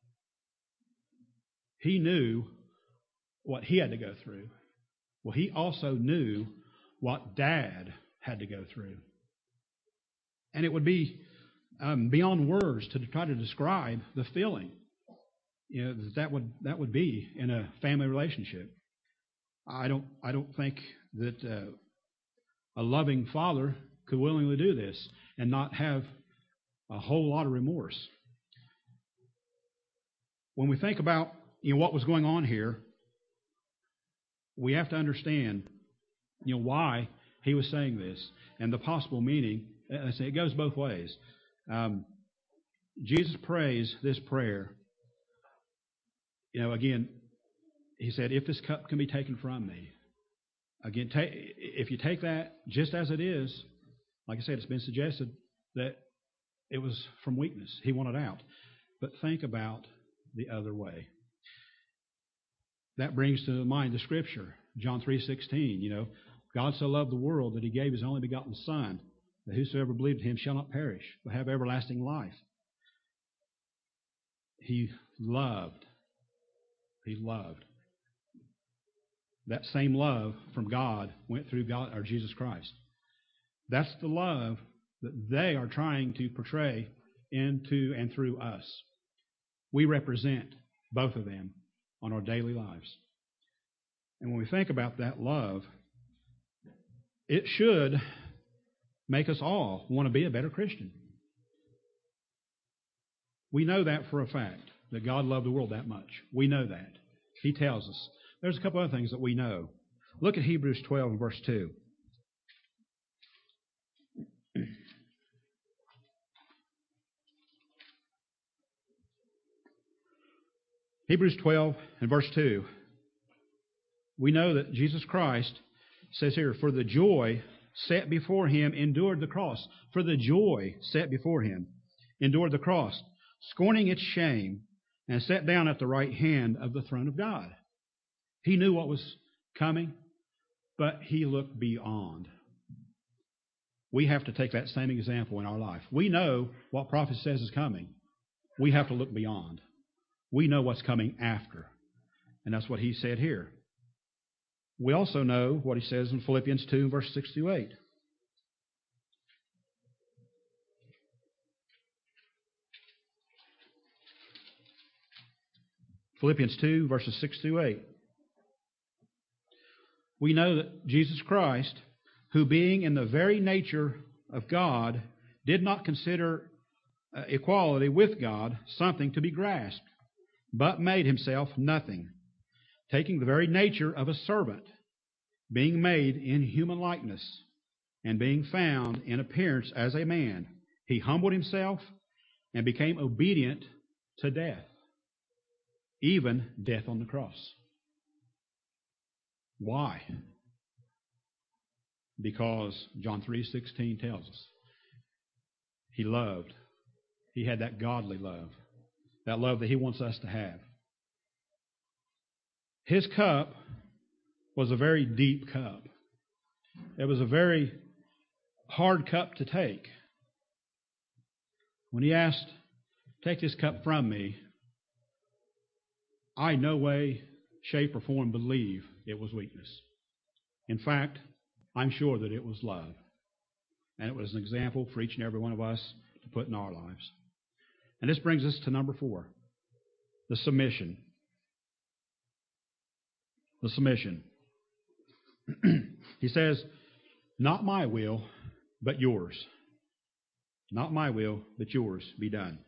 He knew what he had to go through. Well, he also knew what Dad had to go through. And it would be um, beyond words to try to describe the feeling, you know, that that would that would be in a family relationship. I don't I don't think that uh, a loving father could willingly do this and not have a whole lot of remorse. When we think about, you know, what was going on here, we have to understand, you know, why he was saying this and the possible meaning. I say it goes both ways. Um, Jesus prays this prayer. You know, again, he said, "If this cup can be taken from me." Again, take, if you take that just as it is, like I said, it's been suggested that it was from weakness. He wanted out. But think about the other way. That brings to mind the scripture, John three sixteen. You know, God so loved the world that he gave his only begotten Son, that whosoever believed in him shall not perish, but have everlasting life. He loved. He loved. That same love from God went through God or Jesus Christ. That's the love that they are trying to portray into and through us. We represent both of them on our daily lives. And when we think about that love, it should make us all want to be a better Christian. We know that for a fact, that God loved the world that much. We know that. He tells us. There's a couple other things that we know. Look at Hebrews twelve and verse two. Hebrews twelve and verse two. We know that Jesus Christ says here, "For the joy set before him endured the cross." For the joy set before him endured the cross, scorning its shame, and sat down at the right hand of the throne of God. He knew what was coming, but he looked beyond. We have to take that same example in our life. We know what prophecy says is coming. We have to look beyond. We know what's coming after. And that's what he said here. We also know what he says in Philippians two, verse six through eight. Philippians two, verses six through eight. We know that Jesus Christ, who being in the very nature of God, did not consider uh, equality with God something to be grasped, but made himself nothing, taking the very nature of a servant, being made in human likeness, and being found in appearance as a man. He humbled himself and became obedient to death, even death on the cross. Why? Because John three sixteen tells us he loved. He had that godly love, that love that he wants us to have. His cup was a very deep cup. It was a very hard cup to take. When he asked, "Take this cup from me," I no way, shape, or form believe it was weakness. In fact, I'm sure that it was love. And it was an example for each and every one of us to put in our lives. And this brings us to number four, the submission. The submission. He says, "Not my will, but yours. Not my will, but yours be done."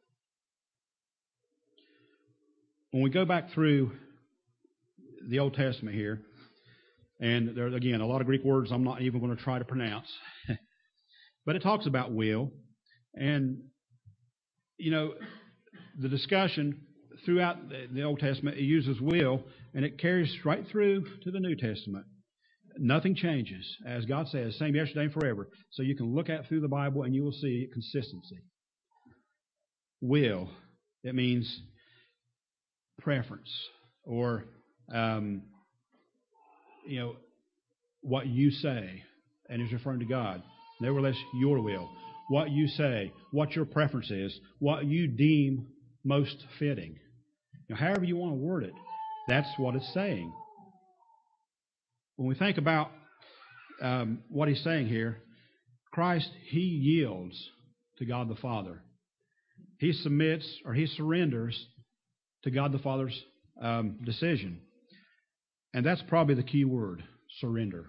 When we go back through the Old Testament here, and there are, again, a lot of Greek words I'm not even going to try to pronounce, but it talks about will. And, you know, the discussion throughout the, the Old Testament, it uses will, and it carries right through to the New Testament. Nothing changes. As God says, same yesterday and forever. So you can look at through the Bible and you will see consistency. Will, it means preference, or um, you know, what you say, and is referring to God. Nevertheless, your will, what you say, what your preference is, what you deem most fitting. You know, however you want to word it, that's what it's saying. When we think about um, what he's saying here, Christ, he yields to God the Father. He submits, or he surrenders to God the Father's um, decision. And that's probably the key word, surrender.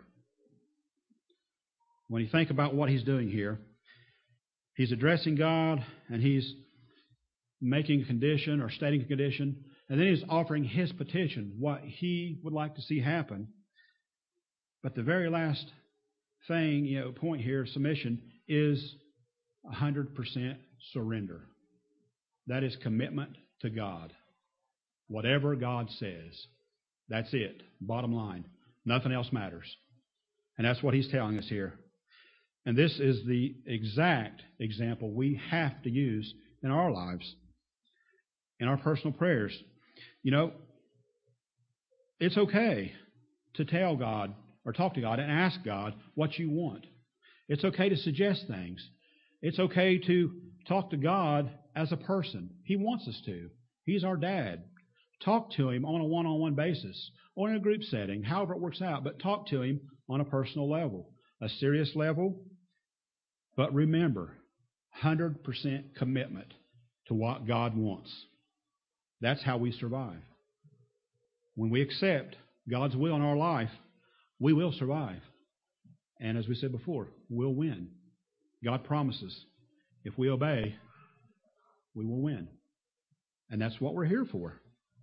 When you think about what he's doing here, he's addressing God, and he's making a condition or stating a condition, and then he's offering his petition, what he would like to see happen. But the very last thing, you know, point here, submission, is one hundred percent surrender. That is commitment to God. Whatever God says, that's it. Bottom line. Nothing else matters. And that's what he's telling us here. And this is the exact example we have to use in our lives, in our personal prayers. You know, it's okay to tell God or talk to God and ask God what you want. It's okay to suggest things. It's okay to talk to God as a person. He wants us to. He's our dad. Talk to him on a one-on-one basis or in a group setting, however it works out, but talk to him on a personal level, a serious level. But remember, one hundred percent commitment to what God wants. That's how we survive. When we accept God's will in our life, we will survive. And as we said before, we'll win. God promises, if we obey, we will win. And that's what we're here for.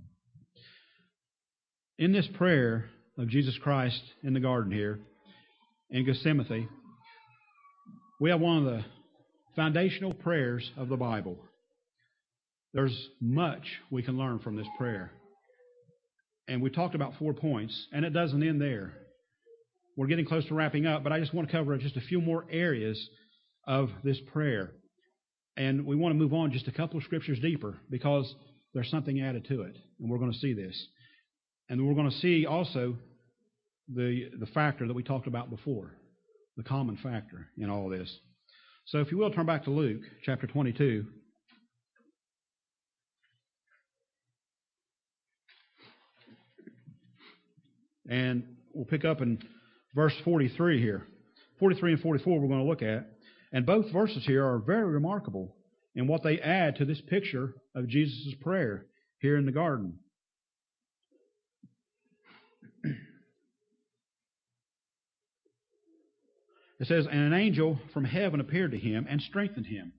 In this prayer of Jesus Christ in the garden here, in Gethsemane, we have one of the foundational prayers of the Bible. There's much we can learn from this prayer. And we talked about four points, and it doesn't end there. We're getting close to wrapping up, but I just want to cover just a few more areas of this prayer. And we want to move on just a couple of scriptures deeper, because there's something added to it, and we're going to see this. And we're going to see also the, the factor that we talked about before, the common factor in all this. So if you will, turn back to Luke chapter twenty-two. And we'll pick up in verse forty-three here. forty-three and forty-four we're going to look at. And both verses here are very remarkable in what they add to this picture of Jesus' prayer here in the garden. It says, and an angel from heaven appeared to him and strengthened him.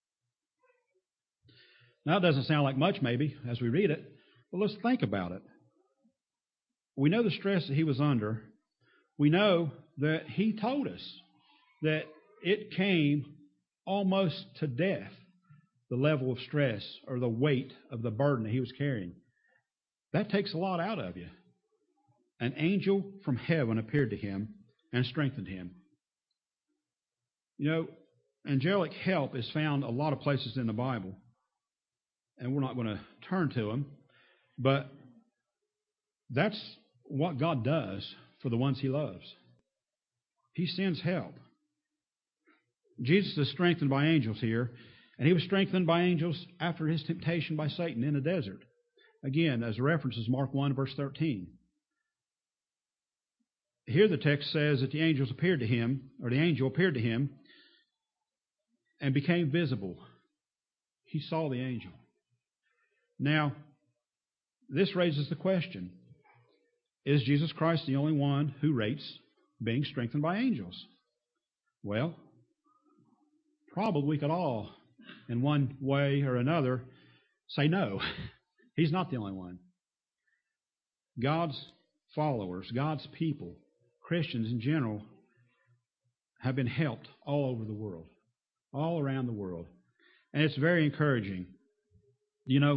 Now, it doesn't sound like much, maybe, as we read it, but let's think about it. We know the stress that he was under. We know that he told us that it came almost to death, the level of stress or the weight of the burden that he was carrying. That takes a lot out of you. An angel from heaven appeared to him and strengthened him. You know, angelic help is found a lot of places in the Bible, and we're not going to turn to them, but that's what God does for the ones he loves. He sends help. Jesus is strengthened by angels here, and he was strengthened by angels after his temptation by Satan in the desert. Again, as a reference is Mark one, verse thirteen. Here the text says that the angels appeared to him, or the angel appeared to him, and became visible. He saw the angel. Now, this raises the question, is Jesus Christ the only one who rates being strengthened by angels? Well, probably we could all, in one way or another, say no. He's not the only one. God's followers, God's people, Christians in general, have been helped all over the world, all around the world. And it's very encouraging. You know,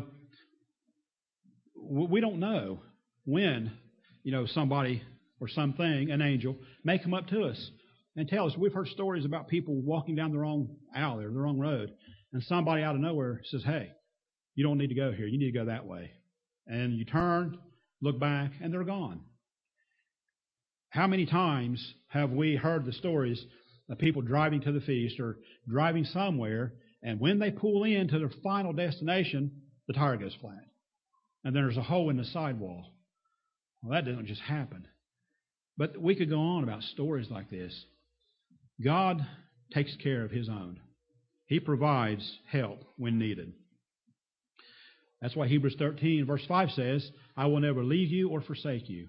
we don't know when, you know, somebody or something, an angel, may come up to us and tell us. We've heard stories about people walking down the wrong alley or the wrong road, and somebody out of nowhere says, hey, you don't need to go here. You need to go that way. And you turn, look back, and they're gone. How many times have we heard the stories of people driving to the feast or driving somewhere, and when they pull into their final destination, the tire goes flat, and there's a hole in the sidewall? Well, that doesn't just happen. But we could go on about stories like this. God takes care of his own. He provides help when needed. That's why Hebrews thirteen, verse five says, I will never leave you or forsake you.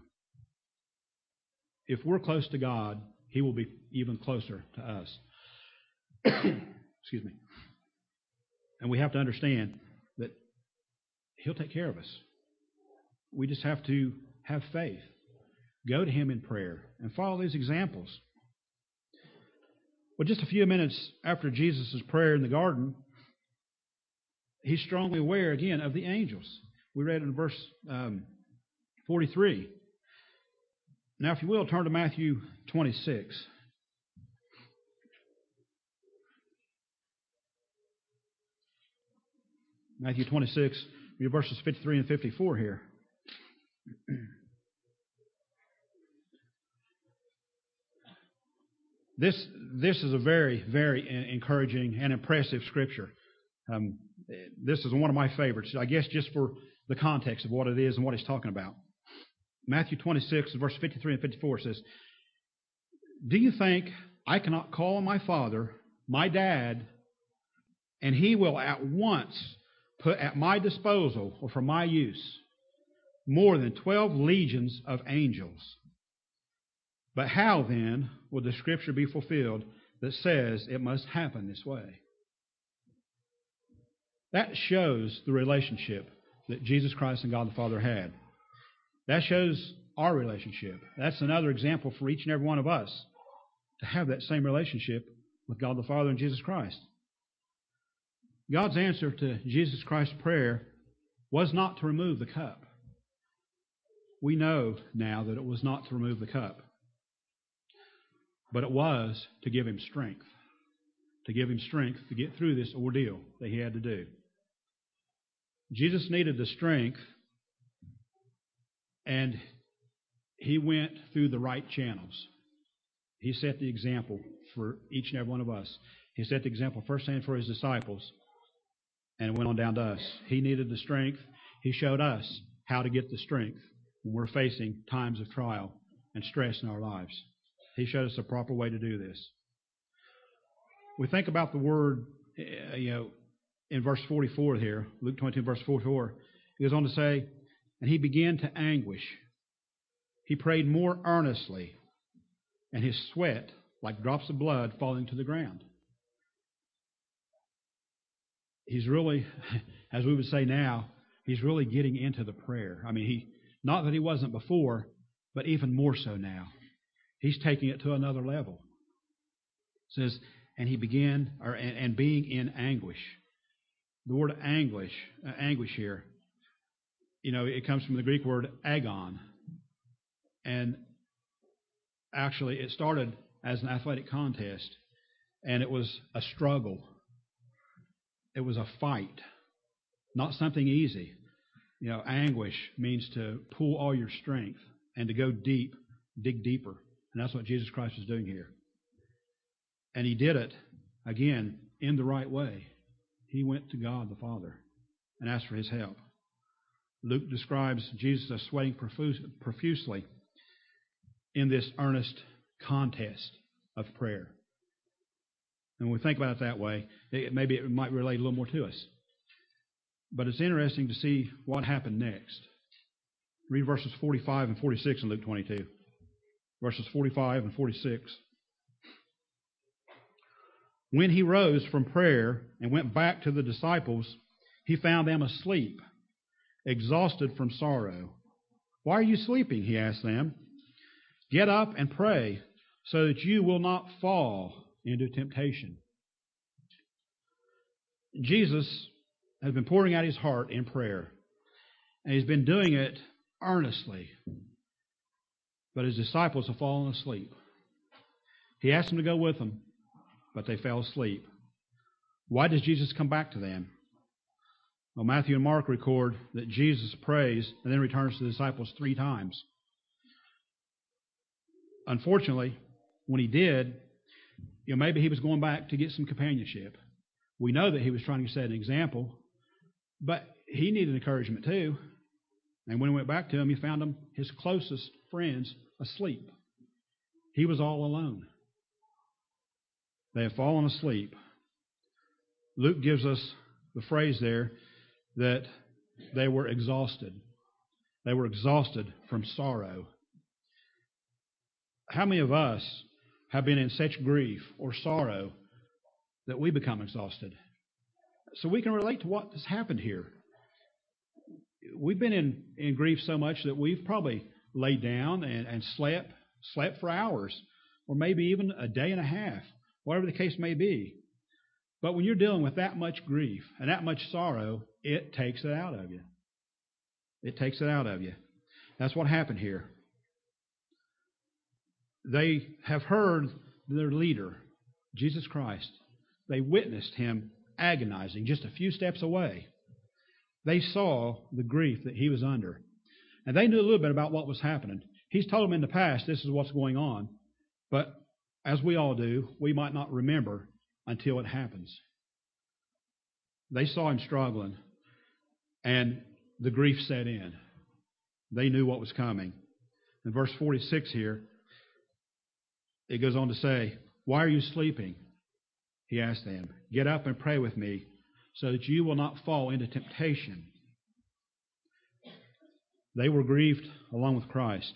If we're close to God, he will be even closer to us. Excuse me. And we have to understand that he'll take care of us. We just have to have faith. Go to him in prayer and follow these examples. Well, just a few minutes after Jesus' prayer in the garden, he's strongly aware again of the angels. We read in verse um, forty-three. Now, if you will, turn to Matthew twenty-six. Matthew twenty-six, read verses fifty-three and fifty-four here. This, this is a very, very encouraging and impressive scripture. Um, this is one of my favorites, I guess, just for the context of what it is and what he's talking about. Matthew twenty-six, verse fifty-three and fifty-four says, do you think I cannot call on my Father, my Dad, and he will at once put at my disposal or for my use more than twelve legions of angels? But how then will the scripture be fulfilled that says it must happen this way? That shows the relationship that Jesus Christ and God the Father had. That shows our relationship. That's another example for each and every one of us to have that same relationship with God the Father and Jesus Christ. God's answer to Jesus Christ's prayer was not to remove the cup. We know now that it was not to remove the cup. But it was to give him strength. To give him strength to get through this ordeal that he had to do. Jesus needed the strength, and he went through the right channels. He set the example for each and every one of us. He set the example firsthand for his disciples, and it went on down to us. He needed the strength. He showed us how to get the strength when we're facing times of trial and stress in our lives. He showed us the proper way to do this. We think about the word, you know, in verse forty-four here, Luke twenty-two, verse forty-four. He goes on to say, and he began to anguish. He prayed more earnestly, and his sweat, like drops of blood, falling to the ground. He's really, as we would say now, he's really getting into the prayer. I mean, he not that he wasn't before, but even more so now. He's taking it to another level. It says, and he began, or and, and being in anguish. The word anguish, uh, anguish here, you know, it comes from the Greek word agon. And actually, it started as an athletic contest, and it was a struggle. It was a fight, not something easy. You know, anguish means to pull all your strength and to go deep, dig deeper. And that's what Jesus Christ was doing here. And he did it, again, in the right way. He went to God the Father and asked for his help. Luke describes Jesus as sweating profusely in this earnest contest of prayer. And when we think about it that way, it, maybe it might relate a little more to us. But it's interesting to see what happened next. Read verses forty-five and forty-six in Luke twenty-two. Verses forty-five and forty-six. When he rose from prayer and went back to the disciples, he found them asleep, exhausted from sorrow. Why are you sleeping? He asked them. Get up and pray so that you will not fall into temptation. Jesus has been pouring out his heart in prayer, and he's been doing it earnestly. But his disciples have fallen asleep. He asked them to go with him, but they fell asleep. Why does Jesus come back to them? Well, Matthew and Mark record that Jesus prays and then returns to the disciples three times. Unfortunately, when he did, you know, maybe he was going back to get some companionship. We know that he was trying to set an example, but he needed encouragement too. And when he went back to him, he found them, his closest friends, asleep. He was all alone. They had fallen asleep. Luke gives us the phrase there that they were exhausted. They were exhausted from sorrow. How many of us have been in such grief or sorrow that we become exhausted? So we can relate to what has happened here. We've been in, in grief so much that we've probably laid down and, and slept, slept for hours, or maybe even a day and a half, whatever the case may be. But when you're dealing with that much grief and that much sorrow, it takes it out of you. It takes it out of you. That's what happened here. They have heard their leader, Jesus Christ. They witnessed him agonizing just a few steps away. They saw the grief that he was under. And they knew a little bit about what was happening. He's told them in the past, this is what's going on. But as we all do, we might not remember until it happens. They saw him struggling, and the grief set in. They knew what was coming. In verse forty-six here, it goes on to say, why are you sleeping? He asked them. Get up and pray with me so that you will not fall into temptation. They were grieved along with Christ.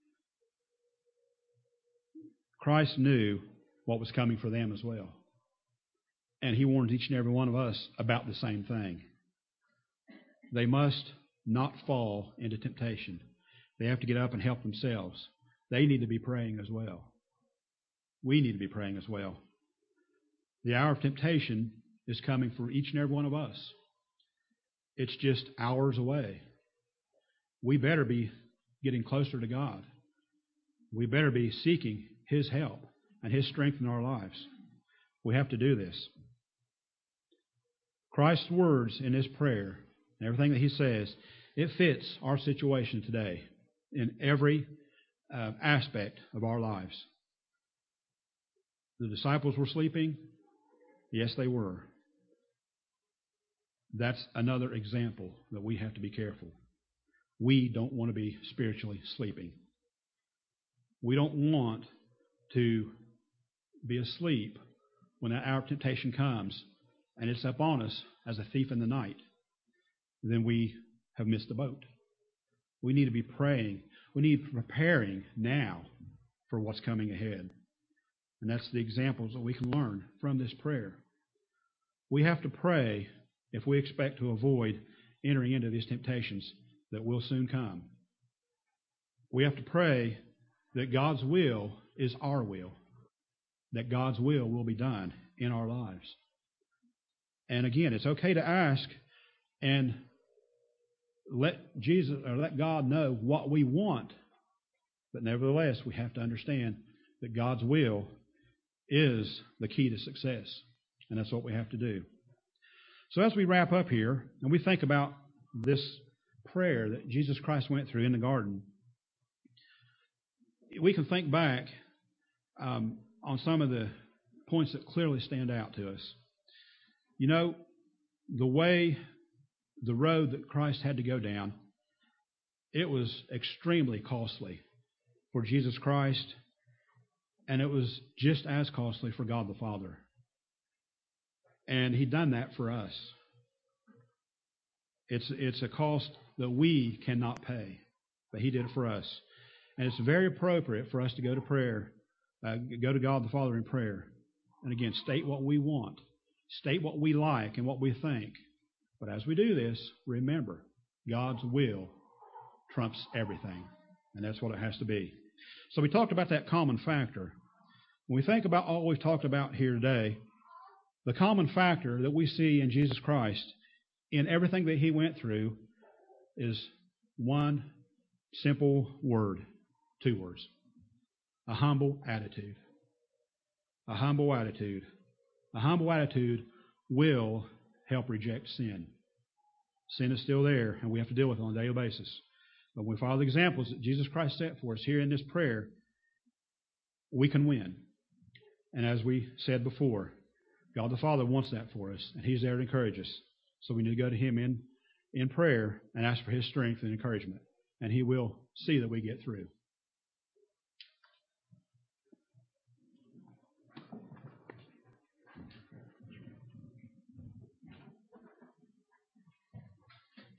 Christ knew what was coming for them as well. And he warned each and every one of us about the same thing. They must not fall into temptation. They have to get up and help themselves. They need to be praying as well. We need to be praying as well. The hour of temptation is coming for each and every one of us. It's just hours away. We better be getting closer to God. We better be seeking his help and his strength in our lives. We have to do this. Christ's words in his prayer and everything that he says, it fits our situation today in every uh, aspect of our lives. The disciples were sleeping. Yes, they were. That's another example that we have to be careful. We don't want to be spiritually sleeping. We don't want to be asleep when that hour of temptation comes and it's up on us as a thief in the night. Then we have missed the boat. We need to be praying. We need to be preparing now for what's coming ahead. And that's the examples that we can learn from this prayer. We have to pray if we expect to avoid entering into these temptations that will soon come. We have to pray that God's will is our will, that God's will will be done in our lives. And again, it's okay to ask and let Jesus or let God know what we want, but nevertheless, we have to understand that God's will is the key to success, and that's what we have to do. So as we wrap up here, and we think about this prayer that Jesus Christ went through in the garden, we can think back um, on some of the points that clearly stand out to us. You know, the way, the road that Christ had to go down, it was extremely costly for Jesus Christ, and it was just as costly for God the Father. And He done that for us. It's it's a cost that we cannot pay, but He did it for us. And it's very appropriate for us to go to prayer, uh, go to God the Father in prayer. And again, state what we want, state what we like and what we think. But as we do this, remember, God's will trumps everything. And that's what it has to be. So we talked about that common factor. When we think about all we've talked about here today, the common factor that we see in Jesus Christ in everything that He went through is one simple word, two words, a humble attitude. A humble attitude. A humble attitude will help reject sin. Sin is still there, and we have to deal with it on a daily basis. But when we follow the examples that Jesus Christ set for us here in this prayer, we can win. And as we said before, God the Father wants that for us, and He's there to encourage us. So we need to go to Him in, in prayer and ask for His strength and encouragement, and He will see that we get through.